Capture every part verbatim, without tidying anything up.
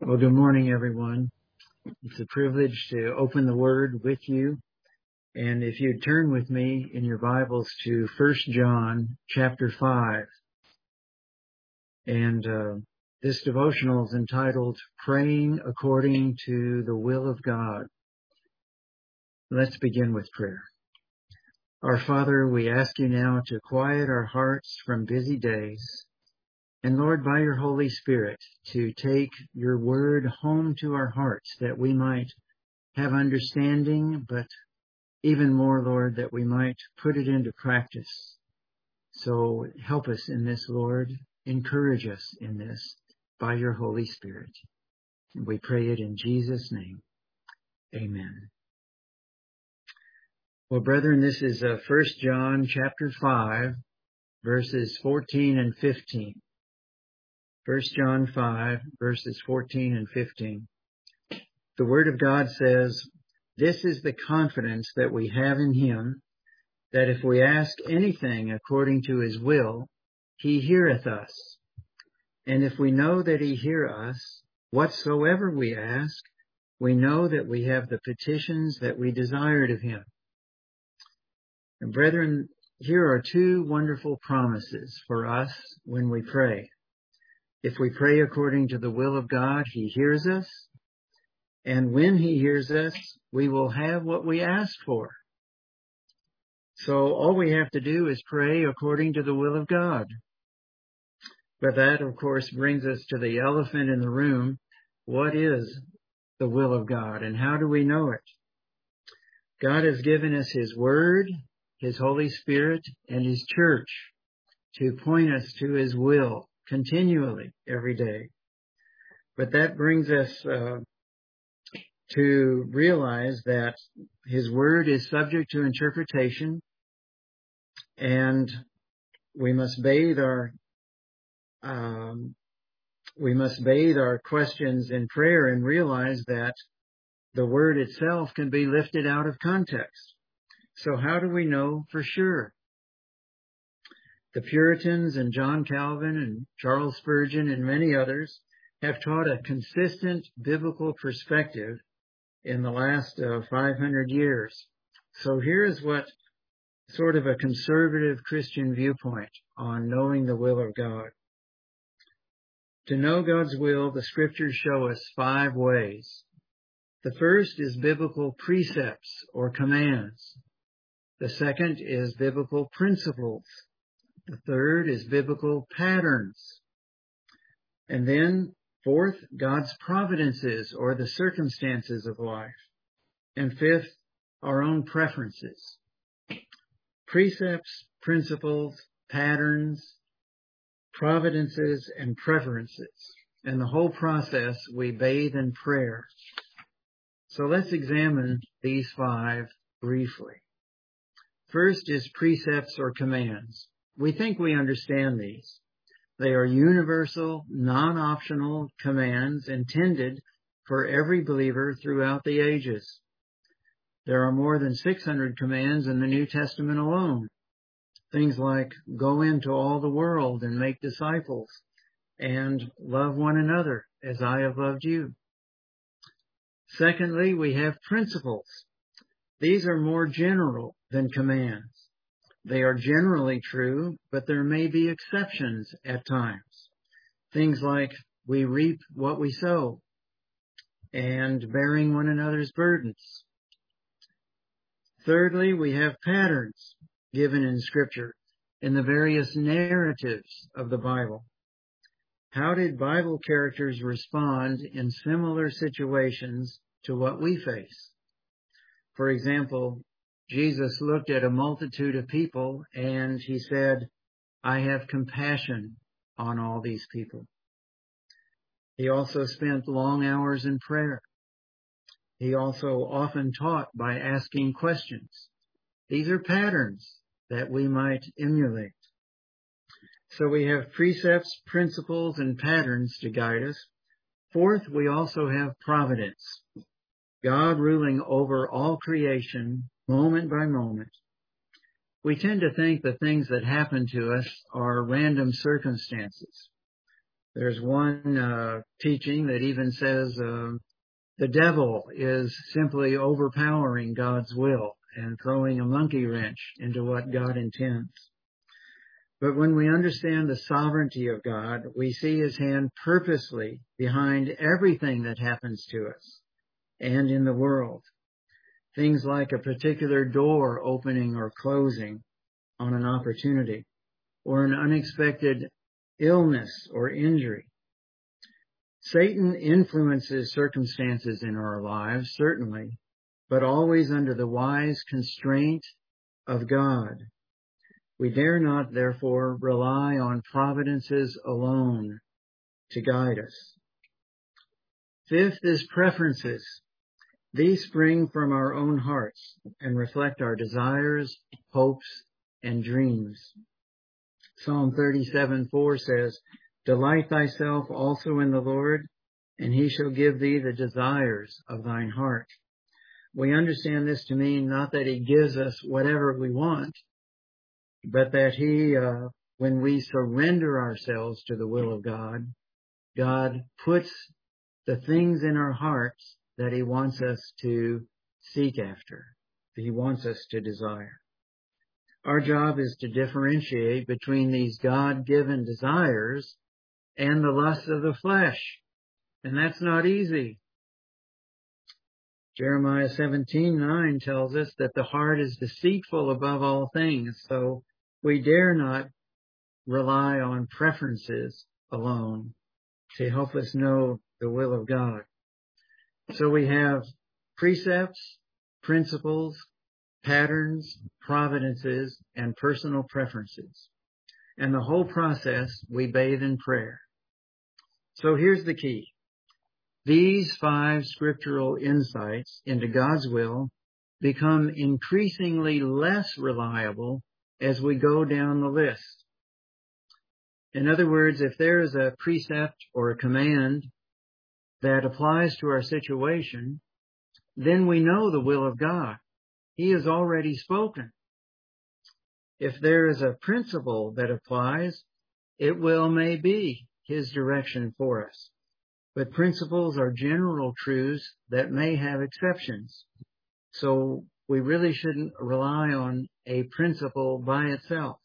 Well, good morning, everyone. It's a privilege to open the Word with you. And if you'd turn with me in your Bibles to First John chapter five. And uh, this devotional is entitled, Praying According to the Will of God. Let's begin with prayer. Our Father, we ask you now to quiet our hearts from busy days. And Lord, by your Holy Spirit, to take your word home to our hearts, that we might have understanding, but even more, Lord, that we might put it into practice. So help us in this, Lord. Encourage us in this by your Holy Spirit. And we pray it in Jesus' name. Amen. Well, brethren, this is uh, First John chapter five, verses fourteen and fifteen. First John five, verses fourteen and fifteen. The Word of God says, "This is the confidence that we have in Him, that if we ask anything according to His will, He heareth us. And if we know that He hear us, whatsoever we ask, we know that we have the petitions that we desired of Him." And brethren, here are two wonderful promises for us when we pray. If we pray according to the will of God, He hears us. And when He hears us, we will have what we ask for. So all we have to do is pray according to the will of God. But that, of course, brings us to the elephant in the room. What is the will of God, and how do we know it? God has given us His Word, His Holy Spirit, and His church to point us to His will continually, every day. But that brings us uh, to realize that His Word is subject to interpretation, and we must bathe our um, we must bathe our questions in prayer and realize that the Word itself can be lifted out of context. So how do we know for sure? The Puritans and John Calvin and Charles Spurgeon and many others have taught a consistent biblical perspective in the last uh, five hundred years. So here's what sort of a conservative Christian viewpoint on knowing the will of God. To know God's will, the Scriptures show us five ways. The first is biblical precepts or commands. The second is biblical principles. The third is biblical patterns. And then, fourth, God's providences or the circumstances of life. And fifth, our own preferences. Precepts, principles, patterns, providences, and preferences. And the whole process we bathe in prayer. So let's examine these five briefly. First is precepts or commands. We think we understand these. They are universal, non-optional commands intended for every believer throughout the ages. There are more than six hundred commands in the New Testament alone. Things like go into all the world and make disciples, and love one another as I have loved you. Secondly, we have principles. These are more general than commands. They are generally true, but there may be exceptions at times. Things like we reap what we sow and bearing one another's burdens. Thirdly, we have patterns given in Scripture in the various narratives of the Bible. How did Bible characters respond in similar situations to what we face? For example, Jesus looked at a multitude of people and He said, I have compassion on all these people. He also spent long hours in prayer. He also often taught by asking questions. These are patterns that we might emulate. So we have precepts, principles, and patterns to guide us. Fourth, we also have providence. God ruling over all creation, moment by moment. We tend to think the things that happen to us are random circumstances. There's one uh, teaching that even says uh, the devil is simply overpowering God's will and throwing a monkey wrench into what God intends. But when we understand the sovereignty of God, we see His hand purposely behind everything that happens to us and in the world. Things like a particular door opening or closing on an opportunity, or an unexpected illness or injury. Satan influences circumstances in our lives, certainly, but always under the wise constraint of God. We dare not, therefore, rely on providences alone to guide us. Fifth is preferences. These spring from our own hearts and reflect our desires, hopes, and dreams. Psalm thirty-seven four says, "Delight thyself also in the Lord, and He shall give thee the desires of thine heart." We understand this to mean not that He gives us whatever we want, but that He, uh, when we surrender ourselves to the will of God, God puts the things in our hearts that He wants us to seek after, that He wants us to desire. Our job is to differentiate between these God-given desires and the lusts of the flesh. And that's not easy. Jeremiah seventeen nine tells us that the heart is deceitful above all things. So we dare not rely on preferences alone to help us know the will of God. So we have precepts, principles, patterns, providences, and personal preferences. And the whole process we bathe in prayer. So here's the key. These five scriptural insights into God's will become increasingly less reliable as we go down the list. In other words, if there is a precept or a command that applies to our situation, then we know the will of God. He has already spoken. If there is a principle that applies, it will may be His direction for us. But principles are general truths that may have exceptions. So we really shouldn't rely on a principle by itself.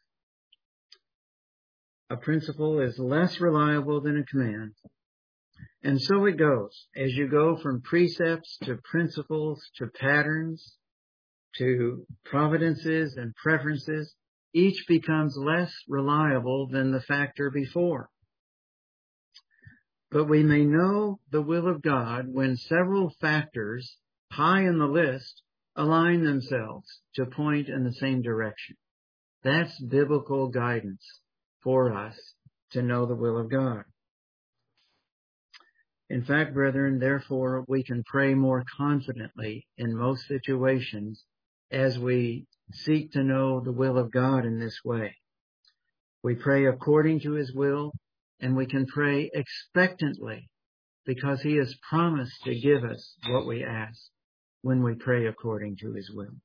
A principle is less reliable than a command. And so it goes. As you go from precepts to principles to patterns to providences and preferences, each becomes less reliable than the factor before. But we may know the will of God when several factors high in the list align themselves to point in the same direction. That's biblical guidance for us to know the will of God. In fact, brethren, therefore, we can pray more confidently in most situations as we seek to know the will of God in this way. We pray according to His will, and we can pray expectantly because He has promised to give us what we ask when we pray according to His will.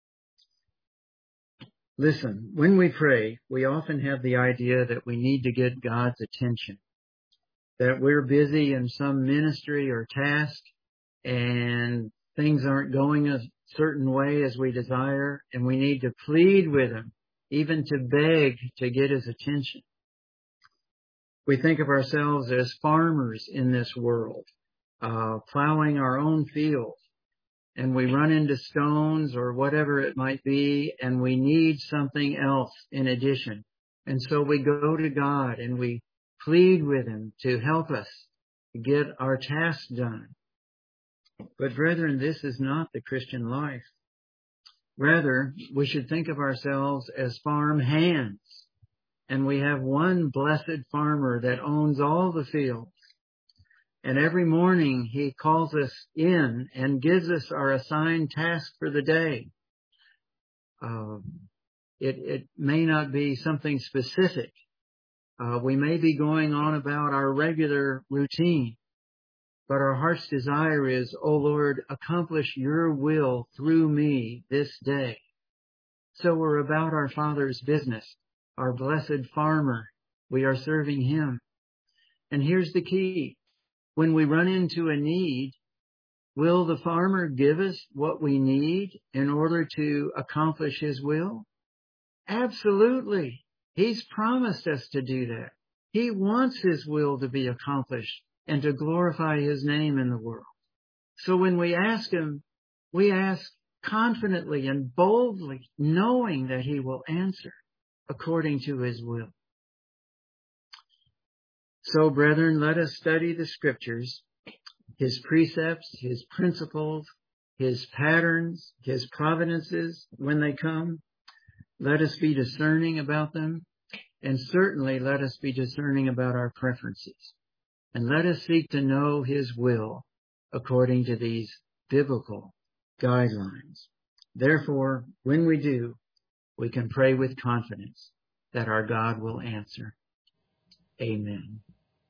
Listen, when we pray, we often have the idea that we need to get God's attention, that we're busy in some ministry or task and things aren't going a certain way as we desire, and we need to plead with Him, even to beg to get His attention. We think of ourselves as farmers in this world, uh, plowing our own field, and we run into stones or whatever it might be, and we need something else in addition. And so we go to God and we plead with Him to help us get our task done. But brethren, this is not the Christian life. Rather, we should think of ourselves as farm hands. And we have one blessed farmer that owns all the fields. And every morning He calls us in and gives us our assigned task for the day. Um, it, it may not be something specific. Uh, we may be going on about our regular routine. But our heart's desire is, "O Lord, accomplish your will through me this day." So we're about our Father's business. Our blessed farmer, we are serving Him. And here's the key. When we run into a need, will the farmer give us what we need in order to accomplish his will? Absolutely. He's promised us to do that. He wants his will to be accomplished and to glorify his name in the world. So when we ask him, we ask confidently and boldly, knowing that he will answer according to his will. So, brethren, let us study the scriptures, his precepts, his principles, his patterns, his providences when they come. Let us be discerning about them, and certainly let us be discerning about our preferences. And let us seek to know his will according to these biblical guidelines. Therefore, when we do, we can pray with confidence that our God will answer. Amen.